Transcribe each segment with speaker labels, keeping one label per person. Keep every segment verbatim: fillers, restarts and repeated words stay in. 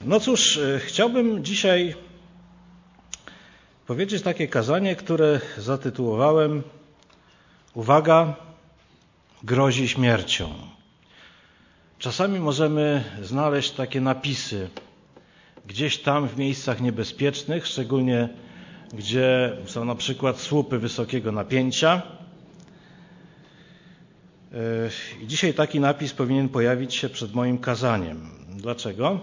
Speaker 1: No cóż, chciałbym dzisiaj powiedzieć takie kazanie, które zatytułowałem Uwaga, grozi śmiercią. Czasami możemy znaleźć takie napisy gdzieś tam w miejscach niebezpiecznych, szczególnie gdzie są na przykład słupy wysokiego napięcia. I dzisiaj taki napis powinien pojawić się przed moim kazaniem. Dlaczego?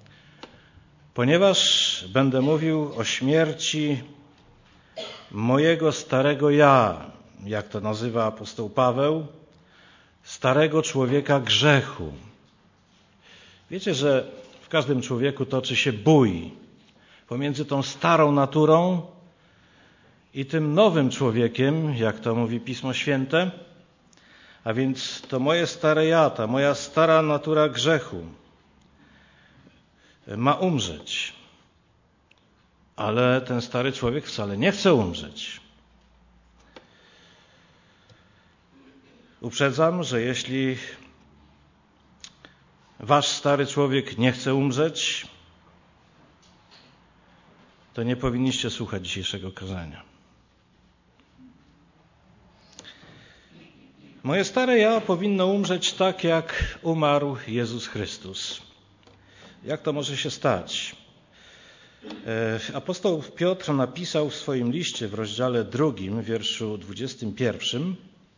Speaker 1: Ponieważ będę mówił o śmierci mojego starego ja, jak to nazywa apostoł Paweł, starego człowieka grzechu. Wiecie, że w każdym człowieku toczy się bój pomiędzy tą starą naturą i tym nowym człowiekiem, jak to mówi Pismo Święte. A więc to moje stare ja, ta moja stara natura grzechu ma umrzeć. Ale ten stary człowiek wcale nie chce umrzeć. Uprzedzam, że jeśli wasz stary człowiek nie chce umrzeć, to nie powinniście słuchać dzisiejszego kazania. Moje stare ja powinno umrzeć tak, jak umarł Jezus Chrystus. Jak to może się stać? Apostoł Piotr napisał w swoim liście w rozdziale drugim, wierszu dwudziestym pierwszym: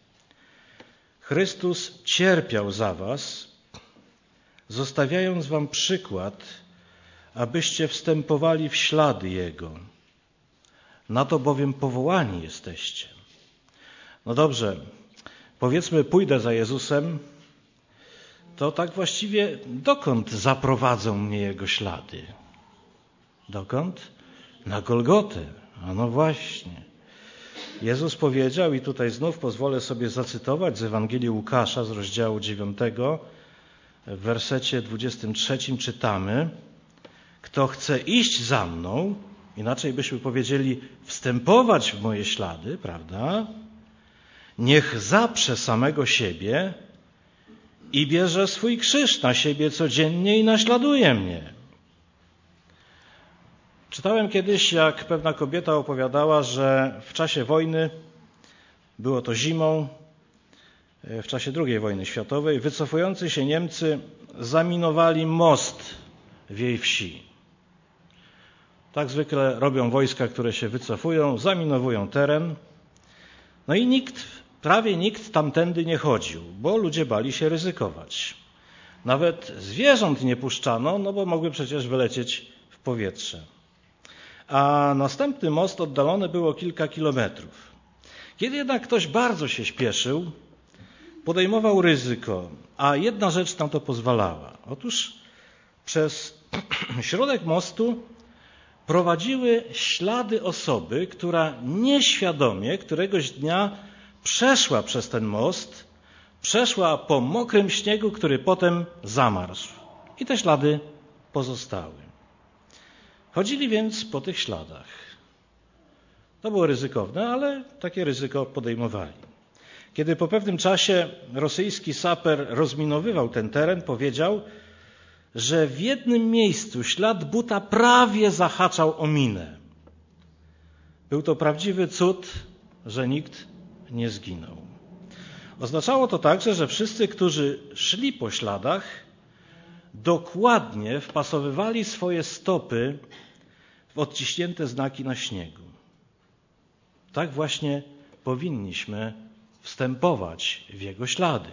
Speaker 1: Chrystus cierpiał za was, zostawiając wam przykład, abyście wstępowali w ślady Jego. Na to bowiem powołani jesteście. No dobrze, powiedzmy, pójdę za Jezusem, to tak właściwie dokąd zaprowadzą mnie Jego ślady? Dokąd? Na Golgotę. A no właśnie. Jezus powiedział, i tutaj znów pozwolę sobie zacytować z Ewangelii Łukasza z rozdziału dziewiątego, w wersecie dwudziestym trzecim czytamy: Kto chce iść za mną, inaczej byśmy powiedzieli wstępować w moje ślady, prawda? Niech zaprze samego siebie i bierze swój krzyż na siebie codziennie i naśladuje mnie. Czytałem kiedyś, jak pewna kobieta opowiadała, że w czasie wojny, było to zimą, w czasie drugiej wojny światowej, wycofujący się Niemcy zaminowali most w jej wsi. Tak zwykle robią wojska, które się wycofują, zaminowują teren. No i nikt, prawie nikt tamtędy nie chodził, bo ludzie bali się ryzykować. Nawet zwierząt nie puszczano, no bo mogły przecież wylecieć w powietrze. A następny most oddalony było kilka kilometrów. Kiedy jednak ktoś bardzo się śpieszył, podejmował ryzyko, a jedna rzecz na to pozwalała. Otóż przez środek mostu prowadziły ślady osoby, która nieświadomie któregoś dnia przeszła przez ten most, przeszła po mokrym śniegu, który potem zamarzł. I te ślady pozostały. Chodzili więc po tych śladach. To było ryzykowne, ale takie ryzyko podejmowali. Kiedy po pewnym czasie rosyjski saper rozminowywał ten teren, powiedział, że w jednym miejscu ślad buta prawie zahaczał o minę. Był to prawdziwy cud, że nikt nie zginął. Oznaczało to także, że wszyscy, którzy szli po śladach, dokładnie wpasowywali swoje stopy w odciśnięte znaki na śniegu. Tak właśnie powinniśmy wstępować w Jego ślady.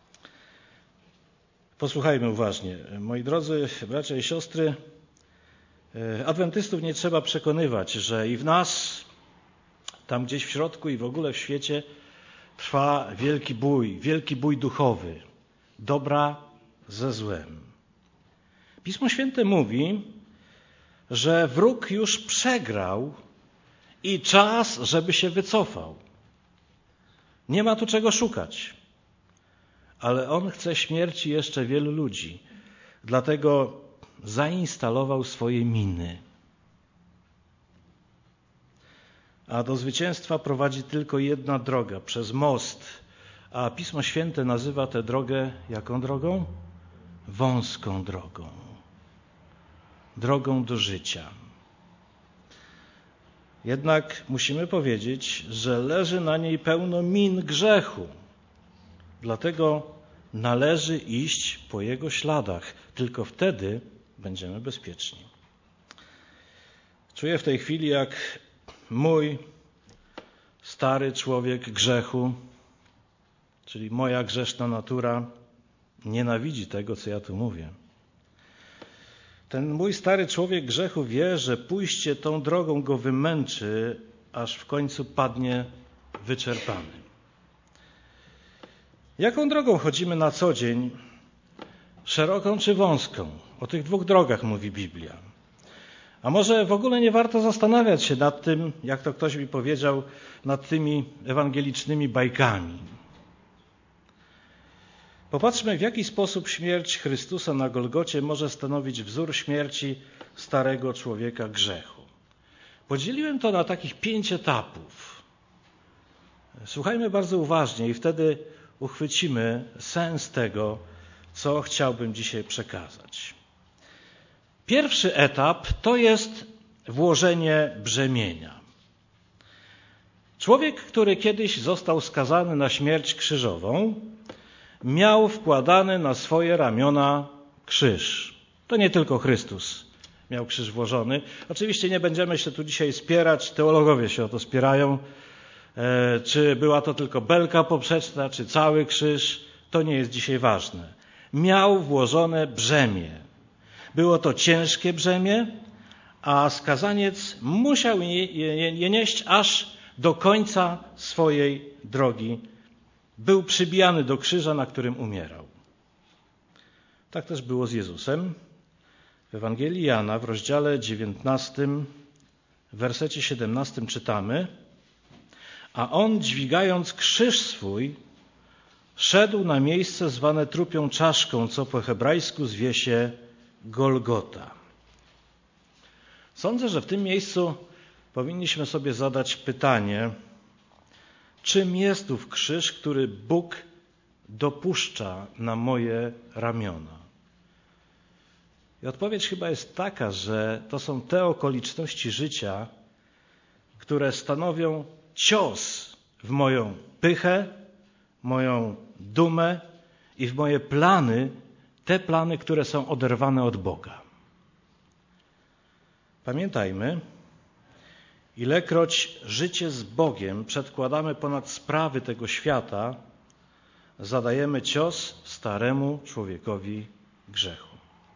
Speaker 1: Posłuchajmy uważnie. Moi drodzy bracia i siostry, adwentystów nie trzeba przekonywać, że i w nas, tam gdzieś w środku i w ogóle w świecie trwa wielki bój, wielki bój duchowy, dobra ze złem. Pismo Święte mówi, że wróg już przegrał i czas, żeby się wycofał. Nie ma tu czego szukać. Ale on chce śmierci jeszcze wielu ludzi. Dlatego zainstalował swoje miny. A do zwycięstwa prowadzi tylko jedna droga, przez most. A Pismo Święte nazywa tę drogę jaką drogą? Wąską drogą. drogą do życia. Jednak musimy powiedzieć, że leży na niej pełno min grzechu. Dlatego należy iść po jego śladach. Tylko wtedy będziemy bezpieczni. Czuję w tej chwili, jak mój stary człowiek grzechu, czyli moja grzeszna natura, nienawidzi tego, co ja tu mówię. Ten mój stary człowiek grzechu wie, że pójście tą drogą go wymęczy, aż w końcu padnie wyczerpany. Jaką drogą chodzimy na co dzień? Szeroką czy wąską? O tych dwóch drogach mówi Biblia. A może w ogóle nie warto zastanawiać się nad tym, jak to ktoś mi powiedział, nad tymi ewangelicznymi bajkami. Popatrzmy, w jaki sposób śmierć Chrystusa na Golgocie może stanowić wzór śmierci starego człowieka grzechu. Podzieliłem to na takich pięć etapów. Słuchajmy bardzo uważnie i wtedy uchwycimy sens tego, co chciałbym dzisiaj przekazać. Pierwszy etap to jest włożenie brzemienia. Człowiek, który kiedyś został skazany na śmierć krzyżową, miał wkładany na swoje ramiona krzyż. To nie tylko Chrystus miał krzyż włożony. Oczywiście nie będziemy się tu dzisiaj spierać, teologowie się o to spierają, e, czy była to tylko belka poprzeczna, czy cały krzyż. To nie jest dzisiaj ważne. Miał włożone brzemię. Było to ciężkie brzemię, a skazaniec musiał je, je, je nieść aż do końca swojej drogi. Był przybijany do krzyża, na którym umierał. Tak też było z Jezusem. W Ewangelii Jana w rozdziale dziewiętnastym, w wersecie siedemnastym czytamy: a on, dźwigając krzyż swój, szedł na miejsce zwane trupią czaszką, co po hebrajsku zwie się Golgota. Sądzę, że w tym miejscu powinniśmy sobie zadać pytanie, czym jest ów krzyż, który Bóg dopuszcza na moje ramiona? I odpowiedź chyba jest taka, że to są te okoliczności życia, które stanowią cios w moją pychę, moją dumę i w moje plany, te plany, które są oderwane od Boga. Pamiętajmy, ilekroć życie z Bogiem przedkładamy ponad sprawy tego świata, zadajemy cios staremu człowiekowi grzechu.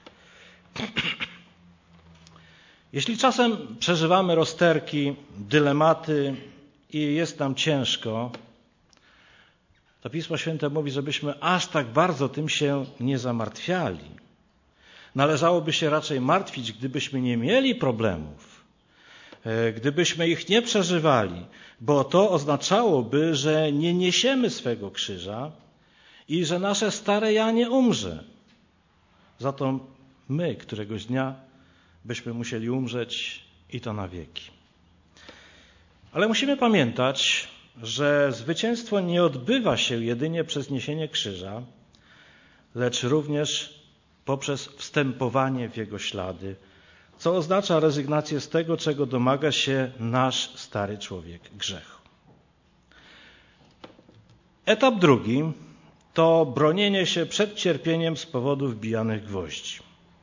Speaker 1: Jeśli czasem przeżywamy rozterki, dylematy i jest nam ciężko, to Pismo Święte mówi, żebyśmy aż tak bardzo tym się nie zamartwiali. Należałoby się raczej martwić, gdybyśmy nie mieli problemów, gdybyśmy ich nie przeżywali, bo to oznaczałoby, że nie niesiemy swego krzyża i że nasze stare ja nie umrze. Za to my któregoś dnia byśmy musieli umrzeć i to na wieki. Ale musimy pamiętać, że zwycięstwo nie odbywa się jedynie przez niesienie krzyża, lecz również poprzez wstępowanie w jego ślady, co oznacza rezygnację z tego, czego domaga się nasz stary człowiek grzechu. Etap drugi to bronienie się przed cierpieniem z powodu wbijanych gwoździ.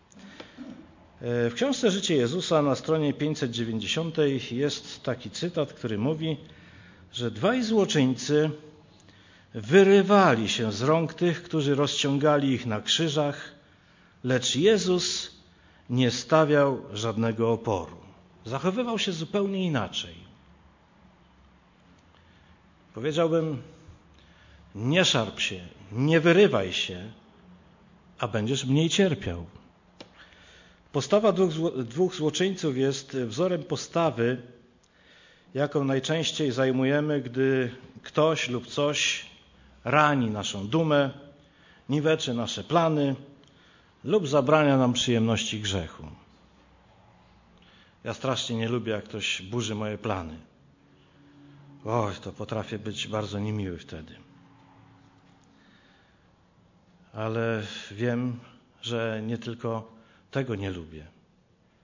Speaker 1: W książce Życie Jezusa na stronie pięćset dziewięćdziesiątej jest taki cytat, który mówi, że dwaj złoczyńcy wyrywali się z rąk tych, którzy rozciągali ich na krzyżach, lecz Jezus nie stawiał żadnego oporu. Zachowywał się zupełnie inaczej. Powiedziałbym, nie szarp się, nie wyrywaj się, a będziesz mniej cierpiał. Postawa dwóch, dwóch złoczyńców jest wzorem postawy, jaką najczęściej zajmujemy, gdy ktoś lub coś rani naszą dumę, niweczy nasze plany lub zabrania nam przyjemności grzechu. Ja strasznie nie lubię, jak ktoś burzy moje plany. Oj, to potrafię być bardzo niemiły wtedy. Ale wiem, że nie tylko tego nie lubię.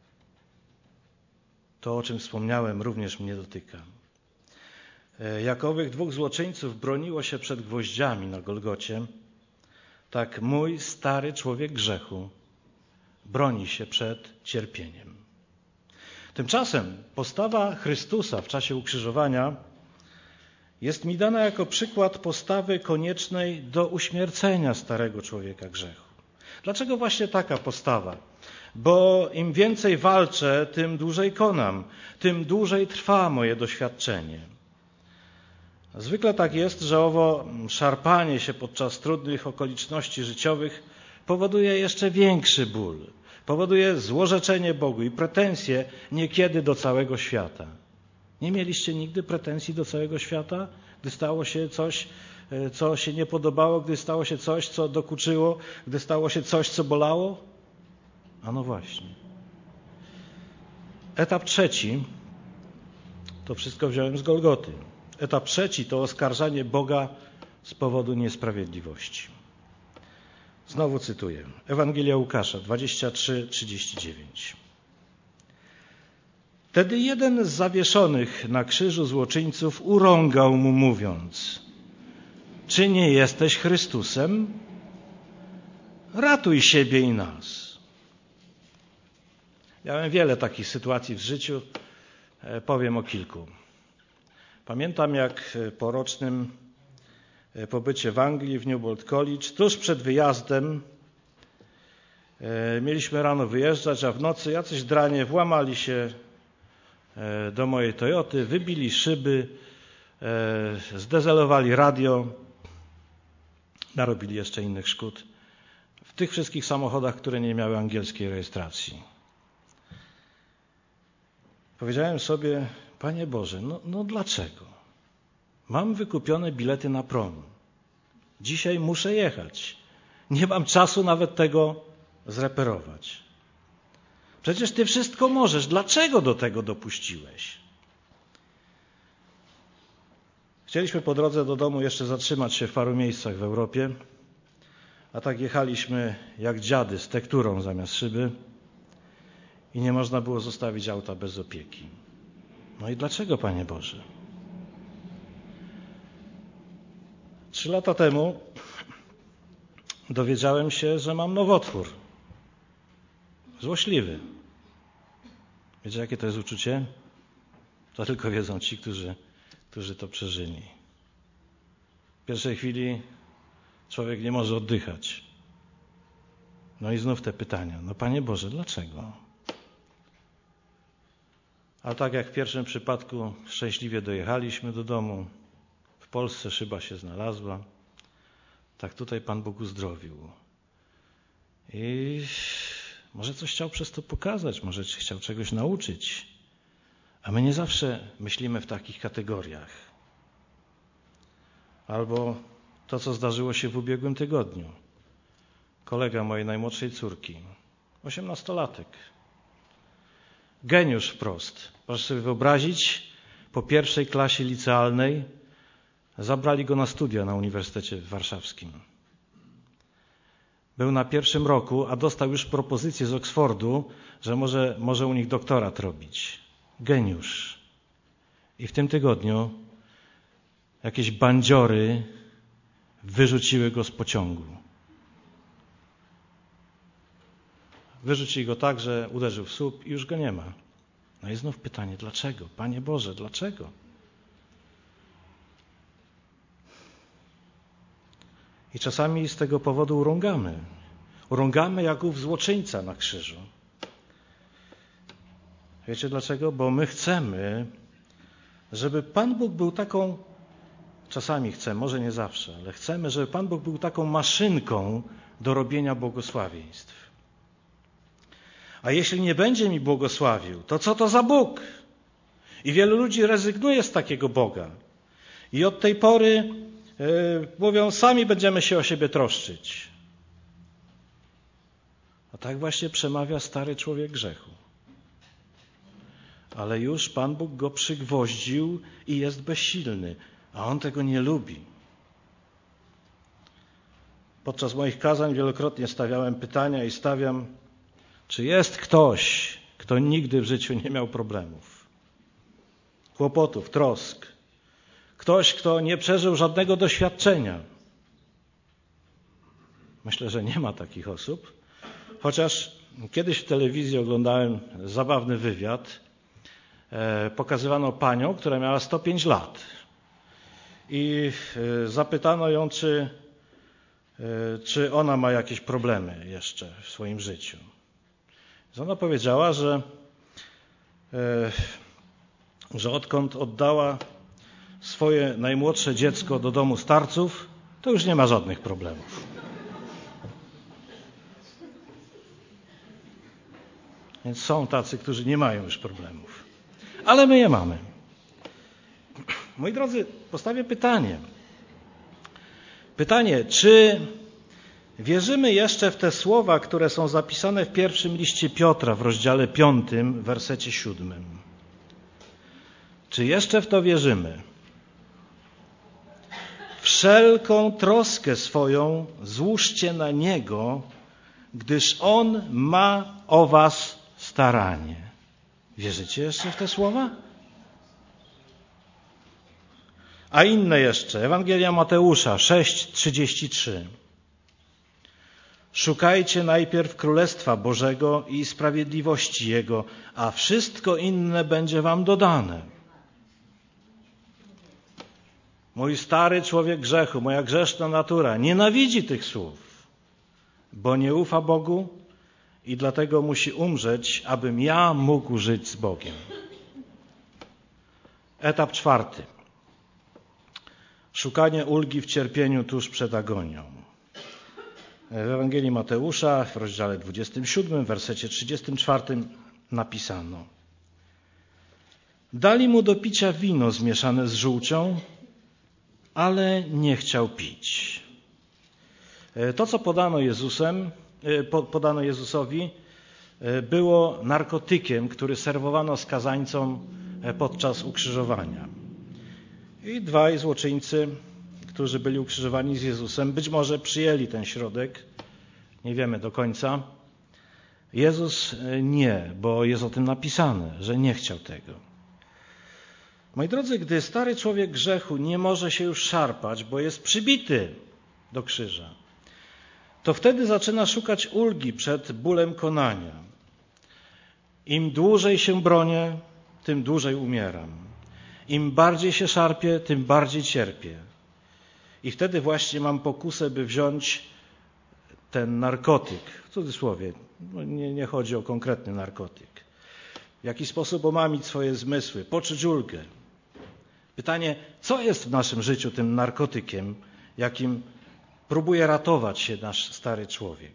Speaker 1: To, o czym wspomniałem, również mnie dotyka. Jak owych dwóch złoczyńców broniło się przed gwoździami na Golgocie, tak mój stary człowiek grzechu broni się przed cierpieniem. Tymczasem postawa Chrystusa w czasie ukrzyżowania jest mi dana jako przykład postawy koniecznej do uśmiercenia starego człowieka grzechu. Dlaczego właśnie taka postawa? Bo im więcej walczę, tym dłużej konam, tym dłużej trwa moje doświadczenie. Zwykle tak jest, że owo szarpanie się podczas trudnych okoliczności życiowych powoduje jeszcze większy ból. Powoduje złorzeczenie Bogu i pretensje niekiedy do całego świata. Nie mieliście nigdy pretensji do całego świata, gdy stało się coś, co się nie podobało, gdy stało się coś, co dokuczyło, gdy stało się coś, co bolało? A no właśnie. Etap trzeci, to wszystko wziąłem z Golgoty. Etap trzeci to oskarżanie Boga z powodu niesprawiedliwości. Znowu cytuję. Ewangelia Łukasza dwadzieścia trzy trzydzieści dziewięć. Wtedy jeden z zawieszonych na krzyżu złoczyńców urągał mu, mówiąc: czy nie jesteś Chrystusem? Ratuj siebie i nas. Miałem wiele takich sytuacji w życiu. Powiem o kilku. Pamiętam, jak po rocznym pobycie w Anglii, w Newbold College, tuż przed wyjazdem mieliśmy rano wyjeżdżać, a w nocy jacyś dranie włamali się do mojej Toyoty, wybili szyby, zdezelowali radio, narobili jeszcze innych szkód w tych wszystkich samochodach, które nie miały angielskiej rejestracji. Powiedziałem sobie: Panie Boże, no, no dlaczego? Mam wykupione bilety na prom. Dzisiaj muszę jechać. Nie mam czasu nawet tego zreperować. Przecież Ty wszystko możesz. Dlaczego do tego dopuściłeś? Chcieliśmy po drodze do domu jeszcze zatrzymać się w paru miejscach w Europie, a tak jechaliśmy jak dziady z tekturą zamiast szyby i nie można było zostawić auta bez opieki. No i dlaczego, Panie Boże? Trzy lata temu dowiedziałem się, że mam nowotwór. Złośliwy. Wiecie, jakie to jest uczucie? To tylko wiedzą ci, którzy, którzy to przeżyli. W pierwszej chwili człowiek nie może oddychać. No i znów te pytania. No Panie Boże, dlaczego? A tak jak w pierwszym przypadku szczęśliwie dojechaliśmy do domu, w Polsce szyba się znalazła, tak tutaj Pan Bóg uzdrowił. I może coś chciał przez to pokazać, może chciał czegoś nauczyć. A my nie zawsze myślimy w takich kategoriach. Albo to, co zdarzyło się w ubiegłym tygodniu. Kolega mojej najmłodszej córki, osiemnastolatek. Geniusz wprost. Proszę sobie wyobrazić, po pierwszej klasie licealnej zabrali go na studia na Uniwersytecie Warszawskim. Był na pierwszym roku, a dostał już propozycję z Oksfordu, że może, może u nich doktorat robić. Geniusz. I w tym tygodniu jakieś bandziory wyrzuciły go z pociągu. Wyrzucili go tak, że uderzył w słup i już go nie ma. No i znów pytanie, dlaczego? Panie Boże, dlaczego? I czasami z tego powodu urągamy. Urągamy jak ów złoczyńca na krzyżu. Wiecie dlaczego? Bo my chcemy, żeby Pan Bóg był taką, czasami chcemy, może nie zawsze, ale chcemy, żeby Pan Bóg był taką maszynką do robienia błogosławieństw. A jeśli nie będzie mi błogosławił, to co to za Bóg? I wielu ludzi rezygnuje z takiego Boga. I od tej pory yy, mówią, sami będziemy się o siebie troszczyć. A tak właśnie przemawia stary człowiek grzechu. Ale już Pan Bóg go przygwoździł i jest bezsilny, a on tego nie lubi. Podczas moich kazań wielokrotnie stawiałem pytania i stawiam, czy jest ktoś, kto nigdy w życiu nie miał problemów, kłopotów, trosk. Ktoś, kto nie przeżył żadnego doświadczenia. Myślę, że nie ma takich osób. Chociaż kiedyś w telewizji oglądałem zabawny wywiad. Pokazywano panią, która miała sto pięć lat. I zapytano ją, czy, czy ona ma jakieś problemy jeszcze w swoim życiu. Ona powiedziała, że, że odkąd oddała swoje najmłodsze dziecko do domu starców, to już nie ma żadnych problemów. Więc są tacy, którzy nie mają już problemów. Ale my je mamy. Moi drodzy, postawię pytanie. Pytanie, czy wierzymy jeszcze w te słowa, które są zapisane w pierwszym liście Piotra w rozdziale piątym, w wersecie siódmym? Czy jeszcze w to wierzymy? Wszelką troskę swoją złóżcie na Niego, gdyż On ma o was staranie. Wierzycie jeszcze w te słowa? A inne jeszcze. Ewangelia Mateusza sześć trzydzieści trzy. Szukajcie najpierw Królestwa Bożego i sprawiedliwości Jego, a wszystko inne będzie wam dodane. Mój stary człowiek grzechu, moja grzeszna natura nienawidzi tych słów, bo nie ufa Bogu i dlatego musi umrzeć, abym ja mógł żyć z Bogiem. Etap czwarty. Szukanie ulgi w cierpieniu tuż przed agonią. W Ewangelii Mateusza w rozdziale dwudziestym siódmym, w wersecie trzydziestym czwartym napisano: dali mu do picia wino zmieszane z żółcią, ale nie chciał pić. To, co podano Jezusem, podano Jezusowi, było narkotykiem, który serwowano skazańcom podczas ukrzyżowania. I dwaj złoczyńcy, którzy byli ukrzyżowani z Jezusem, być może przyjęli ten środek, nie wiemy do końca. Jezus nie, bo jest o tym napisane, że nie chciał tego. Moi drodzy, gdy stary człowiek grzechu nie może się już szarpać, bo jest przybity do krzyża, to wtedy zaczyna szukać ulgi przed bólem konania. Im dłużej się bronię, tym dłużej umieram. Im bardziej się szarpię, tym bardziej cierpię. I wtedy właśnie mam pokusę, by wziąć ten narkotyk, w cudzysłowie, no nie, nie chodzi o konkretny narkotyk. W jaki sposób omamić swoje zmysły, poczuć ulgę. Pytanie, co jest w naszym życiu tym narkotykiem, jakim próbuje ratować się nasz stary człowiek?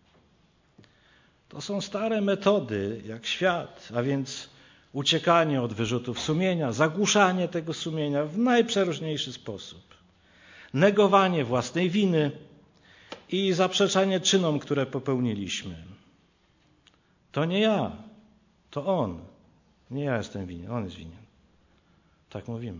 Speaker 1: To są stare metody, jak świat, a więc uciekanie od wyrzutów sumienia, zagłuszanie tego sumienia w najprzeróżniejszy sposób, negowanie własnej winy i zaprzeczanie czynom, które popełniliśmy. To nie ja, to On. Nie ja jestem winien, On jest winien. Tak mówimy.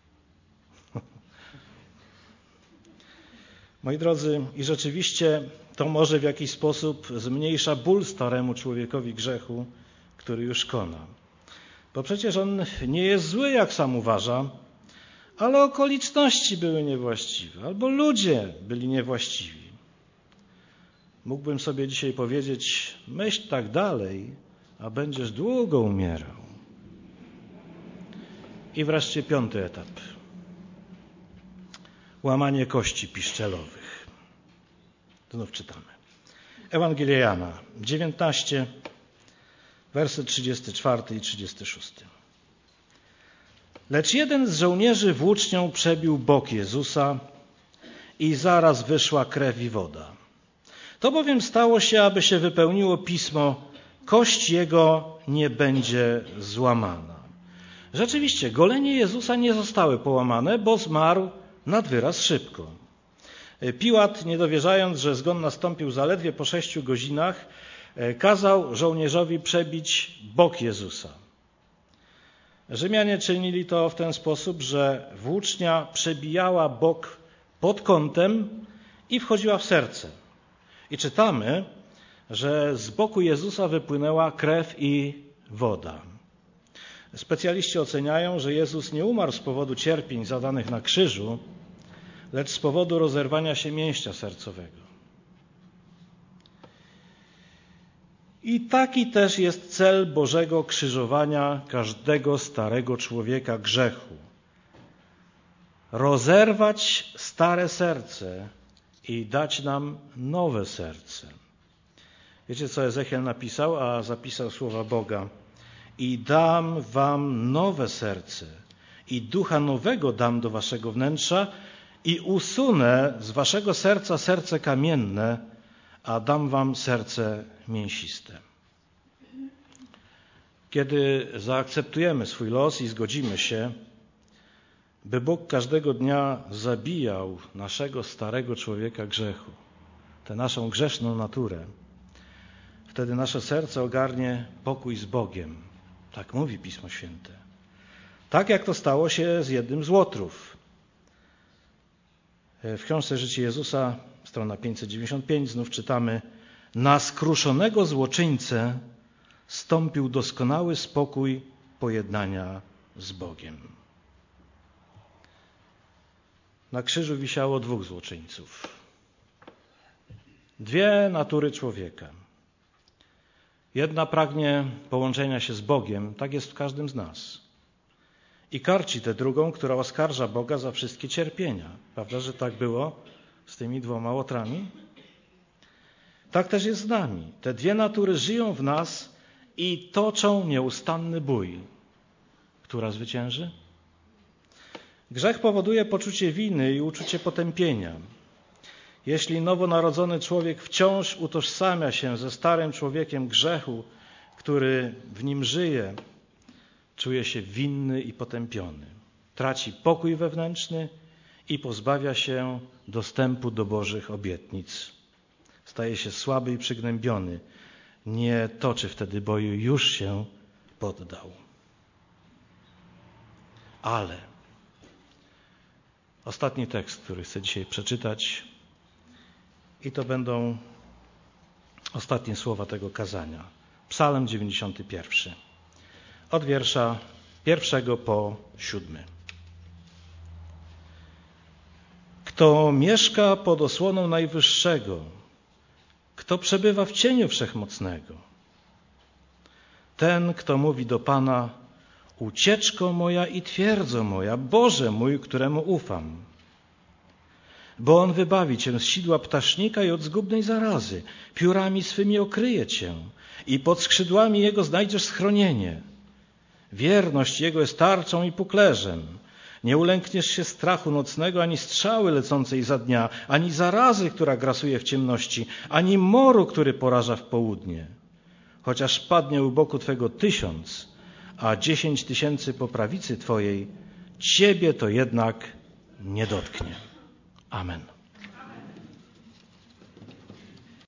Speaker 1: Moi drodzy, i rzeczywiście to może w jakiś sposób zmniejsza ból staremu człowiekowi grzechu, który już kona. Bo przecież on nie jest zły, jak sam uważa, ale okoliczności były niewłaściwe, albo ludzie byli niewłaściwi. Mógłbym sobie dzisiaj powiedzieć, myśl tak dalej, a będziesz długo umierał. I wreszcie piąty etap. Łamanie kości piszczelowych. Znów czytamy. Ewangelia Jana, dziewiętnaście, werset trzydziesty czwarty i trzydziesty szósty. Lecz jeden z żołnierzy włócznią przebił bok Jezusa i zaraz wyszła krew i woda. To bowiem stało się, aby się wypełniło pismo, kość jego nie będzie złamana. Rzeczywiście, golenie Jezusa nie zostały połamane, bo zmarł nad wyraz szybko. Piłat, nie dowierzając, że zgon nastąpił zaledwie po sześciu godzinach, kazał żołnierzowi przebić bok Jezusa. Rzymianie czynili to w ten sposób, że włócznia przebijała bok pod kątem i wchodziła w serce. I czytamy, że z boku Jezusa wypłynęła krew i woda. Specjaliści oceniają, że Jezus nie umarł z powodu cierpień zadanych na krzyżu, lecz z powodu rozerwania się mięśnia sercowego. I taki też jest cel Bożego krzyżowania każdego starego człowieka grzechu. Rozerwać stare serce i dać nam nowe serce. Wiecie, co Ezechiel napisał, a zapisał słowa Boga? I dam wam nowe serce i ducha nowego dam do waszego wnętrza i usunę z waszego serca serce kamienne, a dam wam serce mięsiste. Kiedy zaakceptujemy swój los i zgodzimy się, by Bóg każdego dnia zabijał naszego starego człowieka grzechu, tę naszą grzeszną naturę, wtedy nasze serce ogarnie pokój z Bogiem. Tak mówi Pismo Święte. Tak jak to stało się z jednym z łotrów. W książce Życie Jezusa, strona pięćset dziewięćdziesiąt pięć, znów czytamy: na skruszonego złoczyńcę stąpił doskonały spokój pojednania z Bogiem. Na krzyżu wisiało dwóch złoczyńców. Dwie natury człowieka. Jedna pragnie połączenia się z Bogiem, tak jest w każdym z nas. I karci tę drugą, która oskarża Boga za wszystkie cierpienia. Prawda, że tak było z tymi dwoma łotrami? Tak też jest z nami. Te dwie natury żyją w nas i toczą nieustanny bój. Która zwycięży? Grzech powoduje poczucie winy i uczucie potępienia. Jeśli nowonarodzony człowiek wciąż utożsamia się ze starym człowiekiem grzechu, który w nim żyje, czuje się winny i potępiony. Traci pokój wewnętrzny i pozbawia się dostępu do Bożych obietnic. Staje się słaby i przygnębiony. Nie toczy wtedy boju, już się poddał. Ale ostatni tekst, który chcę dzisiaj przeczytać, i to będą ostatnie słowa tego kazania. Psalm dziewięćdziesiąty pierwszy. Od wiersza pierwszego po siódmy. Kto mieszka pod osłoną Najwyższego, kto przebywa w cieniu Wszechmocnego, ten, kto mówi do Pana: ucieczko moja i twierdzo moja, Boże mój, któremu ufam. Bo On wybawi cię z sidła ptasznika i od zgubnej zarazy. Piórami swymi okryje cię i pod skrzydłami Jego znajdziesz schronienie. Wierność Jego jest tarczą i puklerzem. Nie ulękniesz się strachu nocnego, ani strzały lecącej za dnia, ani zarazy, która grasuje w ciemności, ani moru, który poraża w południe. Chociaż padnie u boku twego tysiąc, a dziesięć tysięcy po prawicy twojej, ciebie to jednak nie dotknie. Amen.